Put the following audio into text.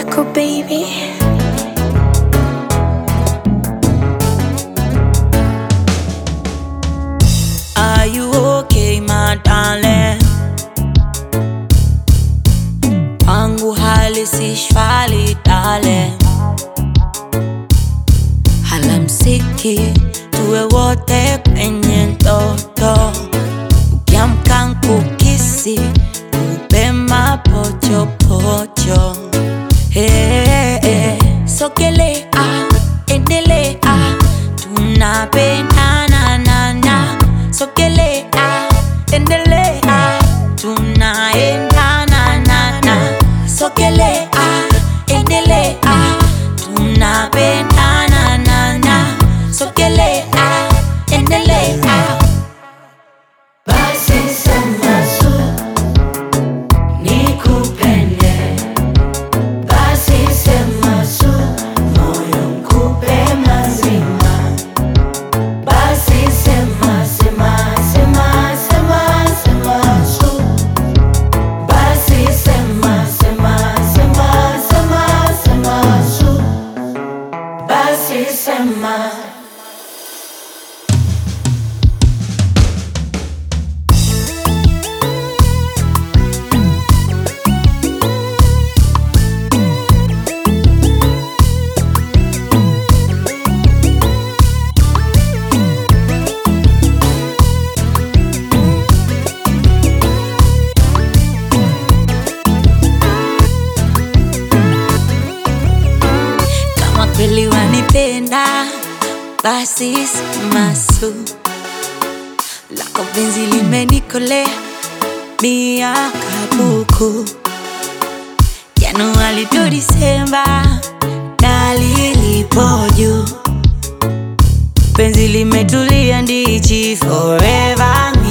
Echo baby. Are you okay, my darling? Wangu hali si shwari, darling. Halamsiki tuwe wote kwenye ndoto, ukiamka nkukisi upe mapochopocho. Hey, hey. Sogelea, endelea, tunapendana na. Sogelea, endelea, tunaendana na. Sogelea, endelea, tunapendana na. Sogelea, endelea. Basi sema su, nikupende. Basi sema su, moyo nikupe mazima. Basi sema su. Basi sema su. Basi sema. Kama kweli wanipenda, basi sema su. Lako penzi limenikolea miaka buku. Januari to Disemba, dalili ipo juu. Penzi limetulia ndichi forever.